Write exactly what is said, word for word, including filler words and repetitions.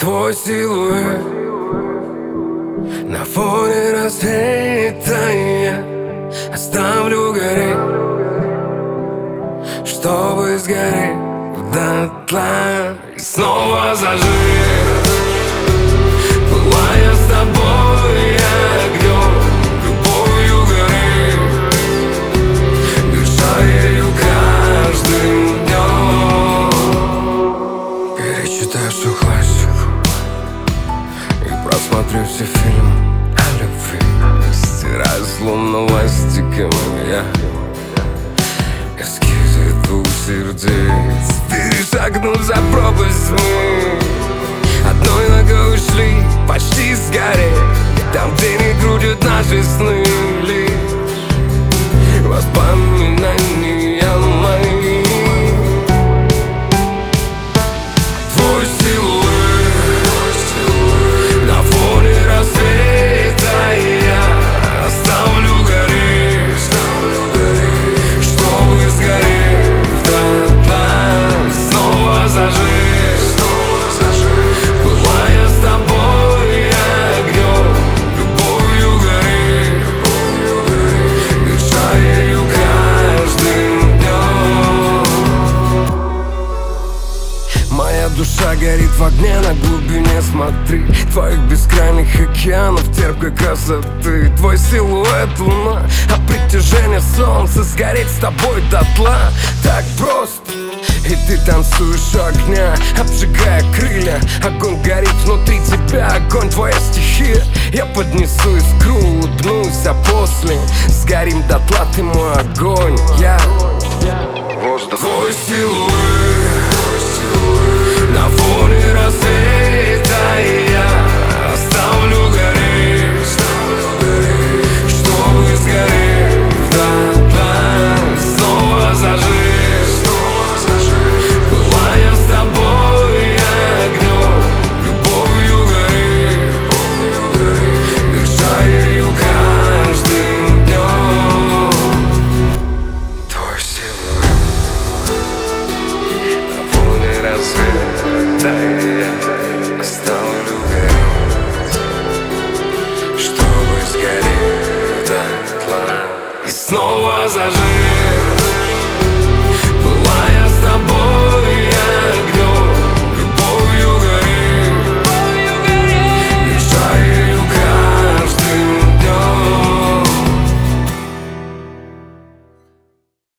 Твой силуэт на фоне рассвета, я оставлю гореть, чтобы сгореть дотла и снова зажечь. Пылая с тобой огнем, любовью гореть, дыша ею каждым днем. Перечитаю всю классику и просмотрю все фильмы о любви. Стираю злом ластиками я эскизы двух сердец. Перешагнув за пропасть мы одной ногой ушли, почти сгорели. Там, где не крутят наши сны, лишь воспоминания мои. Твой силуэт на фоне рассвета, я оставлю гореть, чтобы сгореть дотла, снова зажечь. Пылая с тобой огнем, любовью гореть, дыша ею каждым днем. Моя душа горит в огне, на глубине смотри твоих бескрайних океанов терпкой красоты. Твой силуэт луна, а притяжение солнца, сгореть с тобой дотла так просто. И ты танцуешь у огня, обжигая крылья. Огонь горит внутри тебя, огонь твоя стихия. Я поднесу искру, улыбнусь, а после сгорим дотла, ты мой огонь. Я воздух. Твой силуэт на фоне рассвета, я оставлю гореть, чтобы сгореть дотла, снова зажечь. Пылая с тобой огнем, любовью гореть, дыша ею каждым днем. Твой силуэт на фоне рассвета.